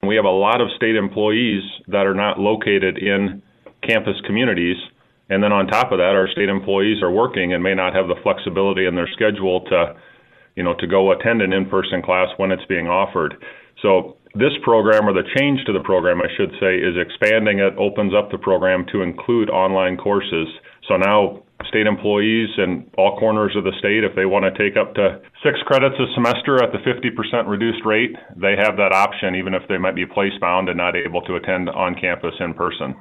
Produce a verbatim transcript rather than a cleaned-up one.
We have a lot of state employees that are not located in campus communities. And then on top of that, our state employees are working and may not have the flexibility in their schedule to, you know, to go attend an in-person class when it's being offered. So this program, or the change to the program, I should say, is expanding it, opens up the program to include online courses. So now state employees in all corners of the state, if they want to take up to six credits a semester at the fifty percent reduced rate, they have that option, even if they might be place-bound and not able to attend on campus in person.